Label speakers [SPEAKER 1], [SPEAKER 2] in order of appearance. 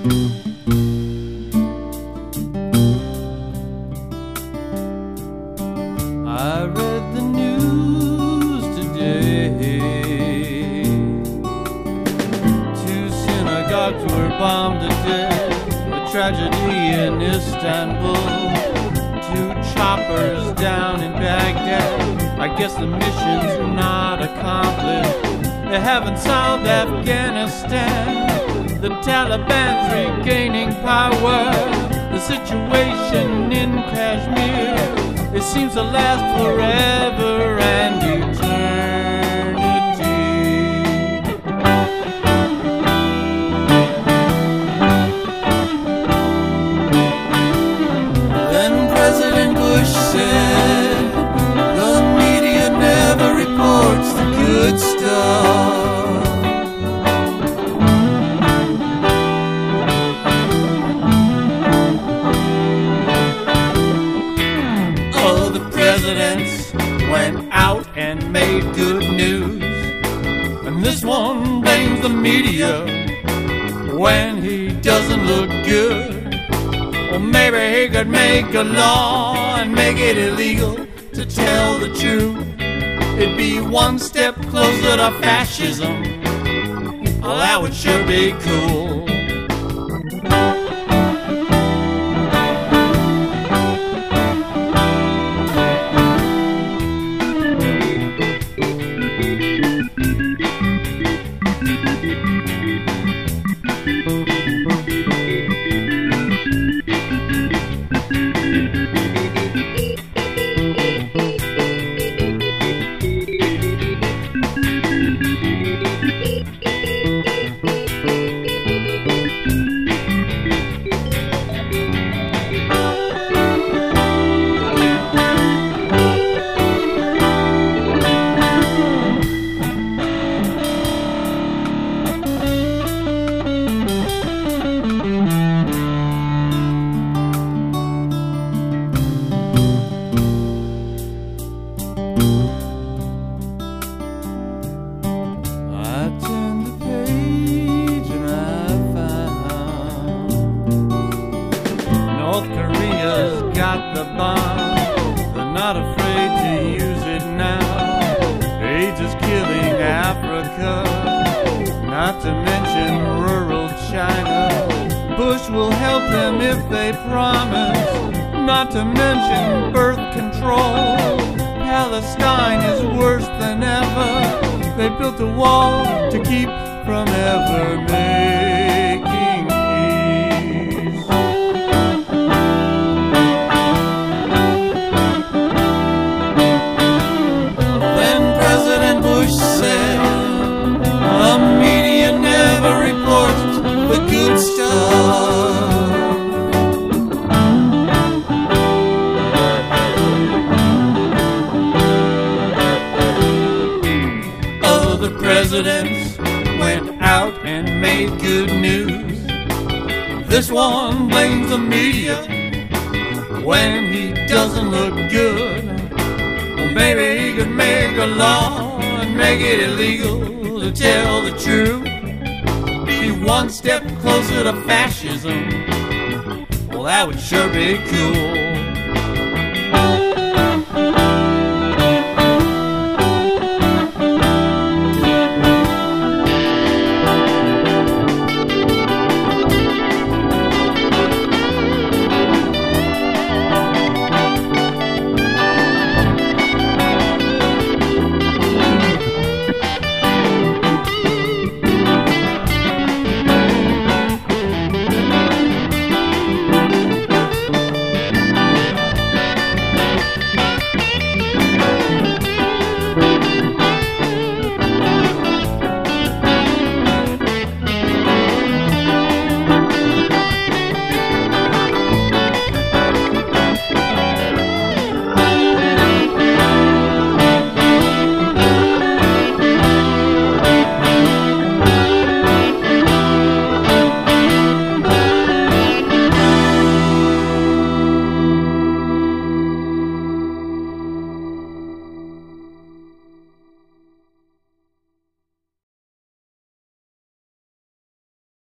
[SPEAKER 1] I read the news today. 2 synagogues were bombed to death. A tragedy in Istanbul. 2 choppers down in Baghdad. I guess the mission's not accomplished. They haven't solved Afghanistan. The Taliban's regaining power. The situation in Kashmir, it seems to last forever and eternity. Then President Bush said, the media never reports the good stuff. Presidents went out and made good news, and this one blames the media when he doesn't look good. Well, maybe he could make a law and make it illegal to tell the truth. It'd be one step closer to fascism. Oh, that would sure be cool. Got the bomb, they're not afraid to use it now. AIDS is killing Africa, not to mention rural China. Bush will help them if they promise, not to mention birth control. Palestine is worse than ever. They built a wall to keep from ever making peace. Then President Bush said, the media never reports the good stuff. Other presidents went out and made good news. This one blames the media when he doesn't look good. Well, maybe he could make a law and make it illegal to tell the truth. Be one step closer to fascism. Well, that would sure be cool.